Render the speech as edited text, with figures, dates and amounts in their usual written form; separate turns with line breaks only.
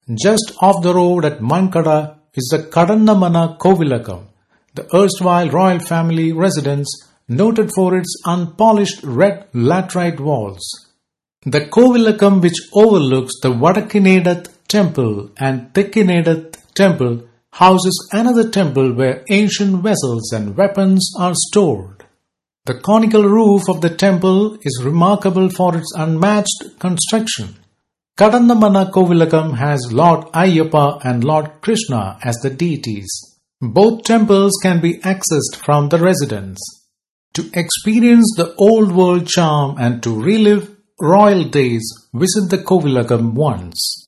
Just off the road at Mankada is the Kadannamana Kovilakam, the erstwhile royal family residence noted for its unpolished red laterite walls. The Kovilakam, which overlooks the Vadakkinedath temple and Tekkinedath temple, houses another temple where ancient vessels and weapons are stored. The conical roof of the temple is remarkable for its unmatched construction. Kadannamana Kovilakam has Lord Ayyappa and Lord Krishna as the deities. Both temples can be accessed from the residence. To experience the old world charm and to relive royal days, visit the Kovilakam once.